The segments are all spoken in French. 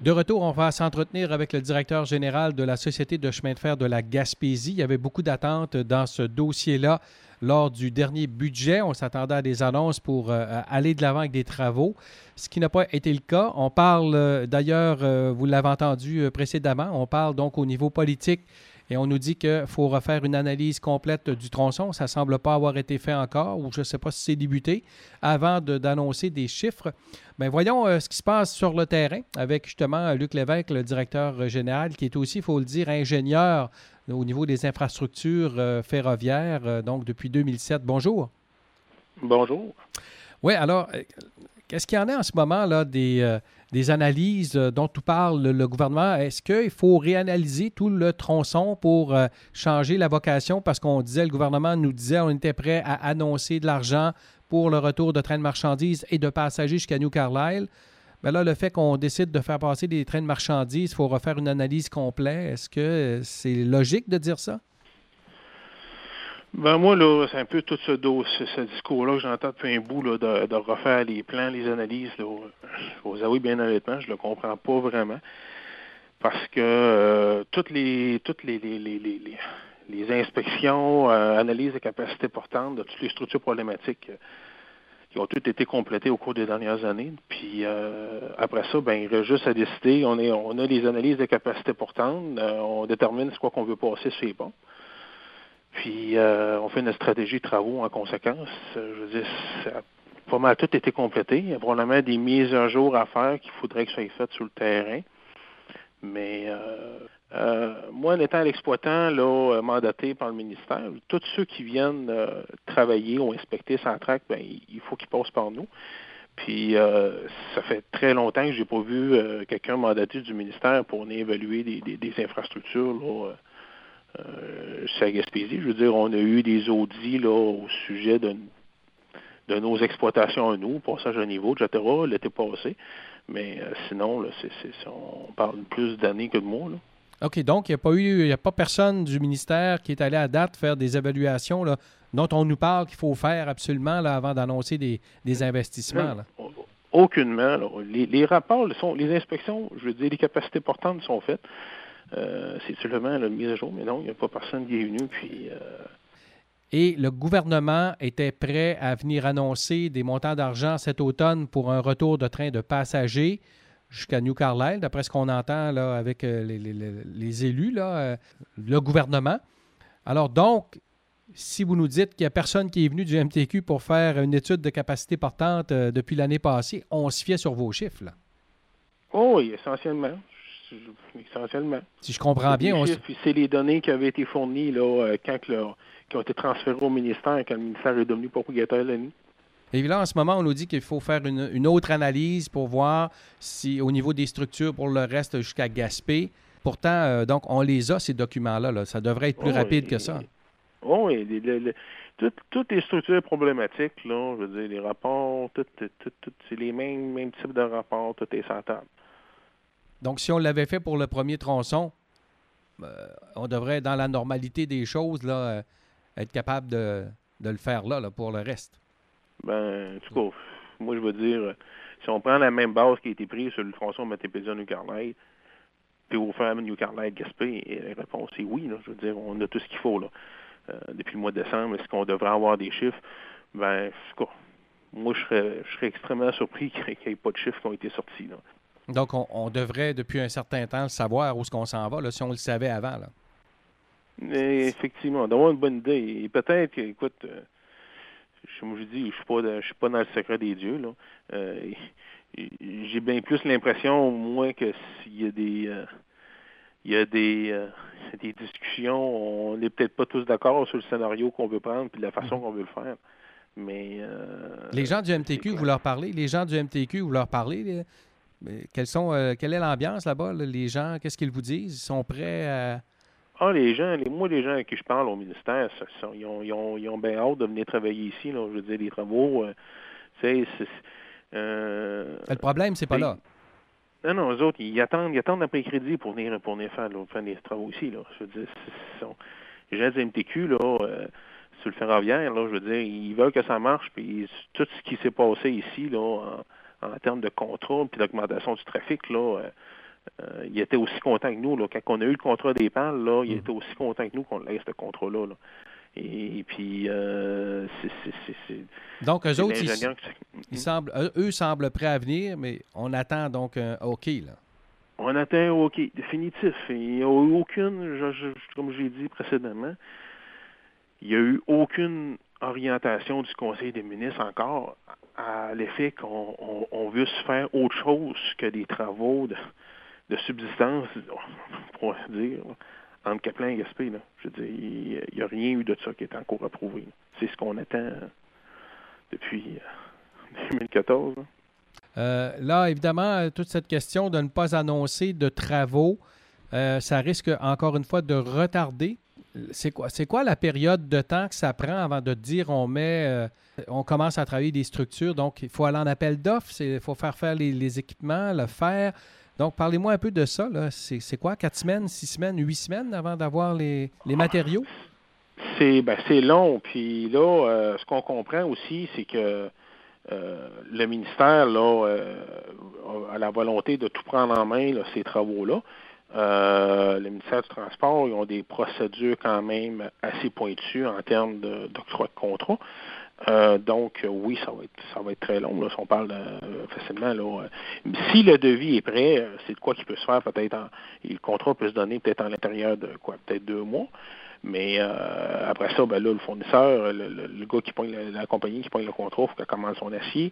De retour, on va s'entretenir avec le directeur général de la Société de chemin de fer de la Gaspésie. Il y avait beaucoup d'attentes dans ce dossier-là lors du dernier budget. On s'attendait à des annonces pour aller de l'avant avec des travaux, ce qui n'a pas été le cas. On parle d'ailleurs, vous l'avez entendu précédemment, on parle donc au niveau politique et on nous dit qu'il faut refaire une analyse complète du tronçon. Ça ne semble pas avoir été fait encore, ou je ne sais pas si c'est débuté, avant d'annoncer des chiffres. Bien, voyons ce qui se passe sur le terrain avec justement Luc Lévesque, le directeur général, qui est aussi, il faut le dire, ingénieur au niveau des infrastructures ferroviaires, donc depuis 2007. Bonjour. Bonjour. Oui, alors, qu'est-ce qu'il y en a en ce moment là des analyses dont tout parle le gouvernement? Est-ce qu'il faut réanalyser tout le tronçon pour changer la vocation? Parce qu'on disait, le gouvernement nous disait, on était prêt à annoncer de l'argent pour le retour de trains de marchandises et de passagers jusqu'à New Carlisle. Mais là, le fait qu'on décide de faire passer des trains de marchandises, il faut refaire une analyse complète. Est-ce que c'est logique de dire ça? Ben moi, là, c'est un peu tout ce discours-là que j'entends depuis un bout là, de refaire les plans, les analyses. Là. Je vais vous avouer bien honnêtement, je le comprends pas vraiment. Parce que toutes les inspections, analyses de capacités portantes de toutes les structures problématiques qui ont toutes été complétées au cours des dernières années. Puis après ça, ben il reste juste à décider. On a les analyses de capacités portantes, on détermine ce qu'on veut passer sur les ponts. Puis, on fait une stratégie de travaux en conséquence. Je veux dire, ça a pas mal tout été complété. Il y a probablement des mises à jour à faire qu'il faudrait que ça soit fait sur le terrain. Mais moi, en étant l'exploitant là, mandaté par le ministère, tous ceux qui viennent travailler ou inspecter sans trac, ben, il faut qu'ils passent par nous. Puis, ça fait très longtemps que j'ai pas vu quelqu'un mandaté du ministère pour venir évaluer des infrastructures là, c'est à Gaspésie. Je veux dire, on a eu des audits là, au sujet de nos exploitations à nous, passage à niveau, etc., l'été passé. Mais sinon, là, on parle plus d'années que de mois. Là. OK, donc il n'y a pas personne du ministère qui est allé à date faire des évaluations là, dont on nous parle qu'il faut faire absolument là, avant d'annoncer des investissements. Là. Aucunement. Là. Les rapports, les inspections, je veux dire, les capacités portantes sont faites. C'est seulement la mise à jour, mais non, il n'y a pas personne qui est venu. Puis, Et le gouvernement était prêt à venir annoncer des montants d'argent cet automne pour un retour de train de passagers jusqu'à New Carlisle, d'après ce qu'on entend là, avec les élus, là, le gouvernement. Alors donc, si vous nous dites qu'il n'y a personne qui est venu du MTQ pour faire une étude de capacité portante depuis l'année passée, on se fiait sur vos chiffres, là. Oh oui, essentiellement. Si je comprends bien, puis c'est les données qui avaient été fournies là, qui ont été transférées au ministère quand le ministère est devenu propriétaire de l'année. Et là, en ce moment, on nous dit qu'il faut faire une autre analyse pour voir si, au niveau des structures, pour le reste jusqu'à Gaspé. Pourtant, donc, on les a, ces documents-là. Là. Ça devrait être plus rapide que ça. Oui, toutes les structures problématiques, là, je veux dire, les rapports, c'est les mêmes types de rapports, tout est sur table. Donc, si on l'avait fait pour le premier tronçon, on devrait, dans la normalité des choses, là, être capable de le faire là, pour le reste. Ben, en tout cas, moi, je veux dire, si on prend la même base qui a été prise sur le tronçon Matépédia-New Carlisle, puis au faire New Carlisle-Gaspé, la réponse est oui. Là, je veux dire, on a tout ce qu'il faut là. Depuis le mois de décembre, est-ce qu'on devrait avoir des chiffres? Ben, en tout cas, moi, je serais extrêmement surpris qu'il n'y ait pas de chiffres qui ont été sortis. Là. Donc, on devrait, depuis un certain temps, savoir où est-ce qu'on s'en va, là, si on le savait avant. Là. Effectivement, d'avoir une bonne idée. Et peut-être que, écoute, comme je dis, je suis pas dans le secret des dieux. Là. J'ai bien plus l'impression, moi, que s'il y a des discussions, on n'est peut-être pas tous d'accord sur le scénario qu'on veut prendre et la façon qu'on veut le faire. Mais les gens du MTQ, vous leur parlez? Les gens du MTQ, vous leur parlez? Quelle est l'ambiance là-bas? Là? Les gens, qu'est-ce qu'ils vous disent? Ils sont prêts à... les gens à qui je parle au ministère, ils ont bien hâte de venir travailler ici. Là. Je veux dire, les travaux, le problème, c'est pas là. Non, eux autres, ils attendent après crédit pour venir faire des travaux ici. Là. Je veux dire, les gens du MTQ, là, sur le ferroviaire, là, je veux dire, ils veulent que ça marche, puis tout ce qui s'est passé ici, là, en termes de contrôle puis d'augmentation du trafic, là, il était aussi content que nous. Là. Quand on a eu le contrat des pales, là, il était aussi content que nous qu'on laisse ce contrat-là. Là. Et puis, c'est donc, eux autres, eux semblent prêts à venir, mais on attend donc un OK, là. On attend un OK définitif. Il n'y a eu aucune, comme je l'ai dit précédemment, il n'y a eu aucune orientation du Conseil des ministres encore à l'effet qu'on veut se faire autre chose que des travaux de subsistance, pour dire, entre Caplin et Gaspé. Là. Je veux dire, il n'y a rien eu de ça qui est encore approuvé. Là. C'est ce qu'on attend depuis 2014. Là, évidemment, toute cette question de ne pas annoncer de travaux, ça risque encore une fois de retarder. C'est quoi la période de temps que ça prend avant de dire on commence à travailler des structures? Donc, il faut aller en appel d'offres, il faut faire les équipements, le faire. Donc, parlez-moi un peu de ça. Là. C'est quoi, 4 semaines, 6 semaines, 8 semaines avant d'avoir les matériaux? C'est long. Puis là, ce qu'on comprend aussi, c'est que le ministère là, a la volonté de tout prendre en main, là, ces travaux-là. Le ministère du Transport, ils ont des procédures quand même assez pointues en termes d'octroi de contrat. Donc, oui, ça va être très long. Là, si on parle facilement. Là, si le devis est prêt, c'est de quoi qui peut se faire peut-être le contrat peut se donner peut-être à l'intérieur de peut-être 2 mois. Mais après ça, ben là, le fournisseur, le gars qui pogne la compagnie qui pogne le contrat, il faut qu'elle commande son acier.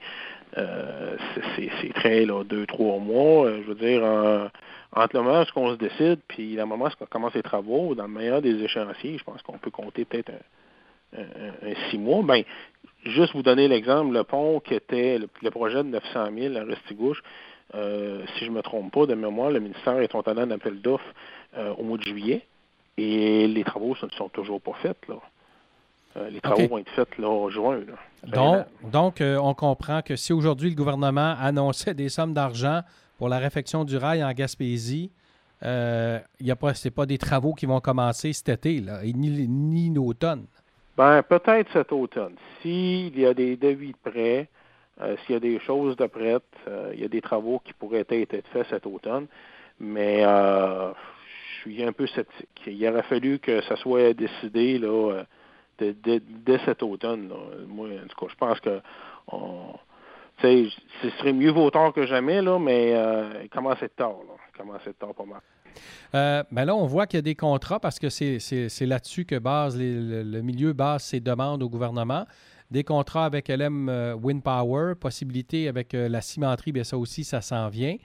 C'est très là, 2-3 mois. Je veux dire, entre le moment où on se décide, puis le moment où on commence les travaux, dans le meilleur des échéanciers, je pense qu'on peut compter peut-être un 6 mois. Ben, juste vous donner l'exemple, le pont qui était le projet de 900 000 à Restigouche, si je ne me trompe pas, de mémoire, le ministère est en allant d'appel d'offres au mois de juillet. Et les travaux ne sont toujours pas faits. Là. Les travaux vont être faits là, en juin. Là. Donc, on comprend que si aujourd'hui le gouvernement annonçait des sommes d'argent pour la réfection du rail en Gaspésie, c'est pas des travaux qui vont commencer cet été, là, et ni l'automne. Ben, peut-être cet automne. S'il y a des devis de prêt, s'il y a des choses de prêtes, il y a des travaux qui pourraient être faits cet automne. Mais je suis un peu sceptique. Il aurait fallu que ça soit décidé là, dès cet automne. Là. Moi, en tout cas, je pense que ce serait mieux vaut tard que jamais, là, mais il commence à être tard. Là. Il commence à être tard pas mal. Mais là, on voit qu'il y a des contrats parce que c'est là-dessus que le milieu base ses demandes au gouvernement. Des contrats avec LM Wind Power, possibilité avec la cimenterie, bien ça aussi, ça s'en vient.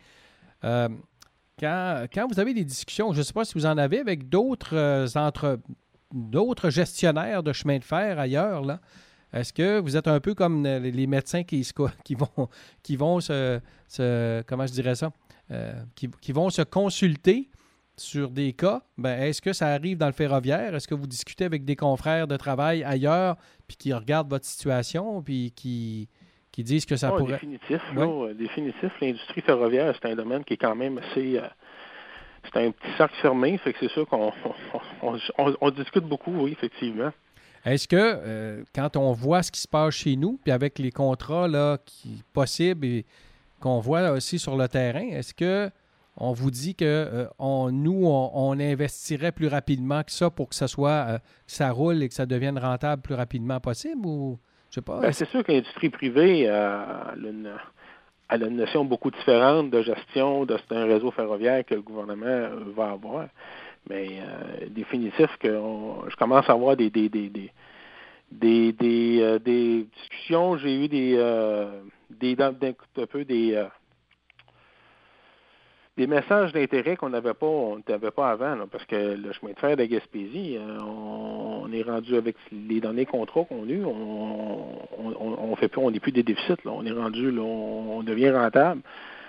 Quand vous avez des discussions, je ne sais pas si vous en avez avec d'autres gestionnaires de chemin de fer ailleurs, là, est-ce que vous êtes un peu comme les médecins qui vont comment je dirais ça, qui vont se consulter sur des cas? Ben, est-ce que ça arrive dans le ferroviaire? Est-ce que vous discutez avec des confrères de travail ailleurs puis qui regardent votre situation puis qui disent que ça pourrait... Définitif. L'industrie ferroviaire, c'est un domaine qui est quand même assez... c'est un petit cercle fermé, fait que c'est sûr qu'on discute beaucoup, oui, effectivement. Est-ce que, quand on voit ce qui se passe chez nous, puis avec les contrats là, possibles et qu'on voit aussi sur le terrain, est-ce que on vous dit que on investirait plus rapidement que ça pour que ça soit que ça roule et que ça devienne rentable plus rapidement possible ou... Je sais pas. Ben, c'est sûr que l'industrie privée a une notion beaucoup différente de gestion d'un réseau ferroviaire que le gouvernement va avoir. Mais définitif que je commence à avoir des discussions. J'ai eu des messages d'intérêt qu'on n'avait pas avant, là, parce que le chemin de fer de Gaspésie, on est rendu avec les derniers contrats qu'on a eus, on n'est plus des déficits, là, on est rendu, là, on devient rentable.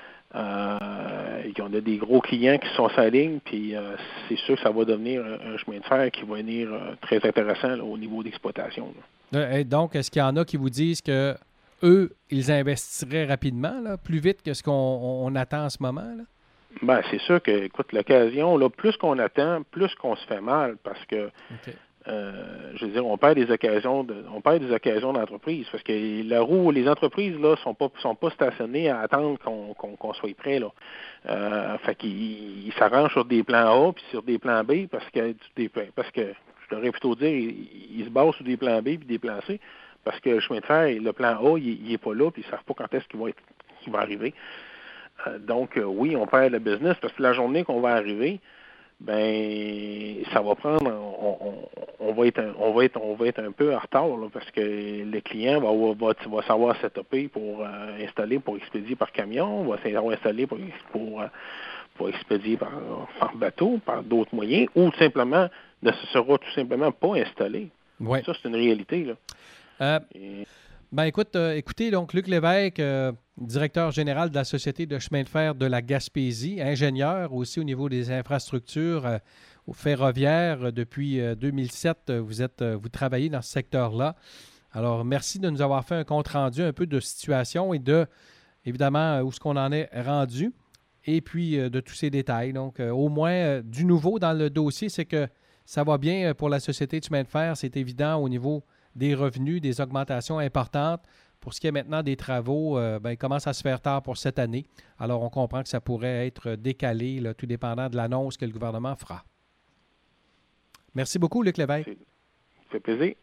Et on a des gros clients qui sont sur la ligne, puis c'est sûr que ça va devenir un chemin de fer qui va devenir très intéressant là, au niveau d'exploitation. Donc, est-ce qu'il y en a qui vous disent que eux, ils investiraient rapidement, là, plus vite que ce qu'on attend en ce moment, là? Ben, c'est sûr que, écoute, l'occasion, là, plus qu'on attend, plus qu'on se fait mal, parce que je veux dire, on perd des occasions d'entreprise parce que les entreprises là sont pas stationnées à attendre qu'on soit prêt là. Fait qu'ils s'arrangent sur des plans A puis sur des plans B parce que je devrais plutôt dire ils se basent sur des plans B puis des plans C parce que le chemin de fer, le plan A, il est pas là puis ils savent pas quand est-ce qu'il va arriver. Donc oui, on perd le business parce que la journée qu'on va arriver, ben ça va prendre on va être un peu en retard là, parce que le client va savoir setuper pour installer pour expédier par camion, va savoir installer pour expédier par bateau, par d'autres moyens, ou tout simplement ne sera tout simplement pas installé. Ouais. Ça, c'est une réalité là. Écoutez, donc Luc Lévesque, directeur général de la Société de chemin de fer de la Gaspésie, ingénieur aussi au niveau des infrastructures ferroviaires. Depuis 2007, vous travaillez dans ce secteur-là. Alors, merci de nous avoir fait un compte-rendu un peu de situation et de, évidemment, où est-ce qu'on en est rendu et puis de tous ces détails. Donc, au moins, du nouveau dans le dossier, c'est que ça va bien pour la Société de chemin de fer. C'est évident au niveau des revenus, des augmentations importantes. Pour ce qui est maintenant des travaux, il commence à se faire tard pour cette année. Alors, on comprend que ça pourrait être décalé, là, tout dépendant de l'annonce que le gouvernement fera. Merci beaucoup, Luc Lévesque. Ça fait plaisir.